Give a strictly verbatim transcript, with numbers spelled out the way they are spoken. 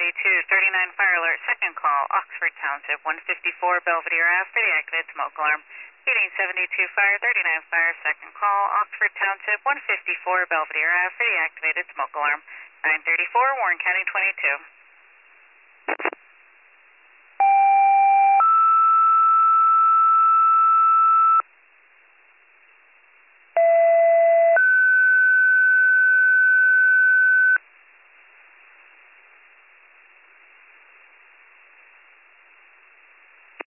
seventy-two, thirty-nine fire alert, second call, Oxford Township, one fifty-four Belvedere Ave for the activated smoke alarm. Reading seventy-two fire, thirty-nine fire, second call, Oxford Township, one fifty-four Belvedere Ave for the activated smoke alarm. nine thirty-four, Warren County twenty-two.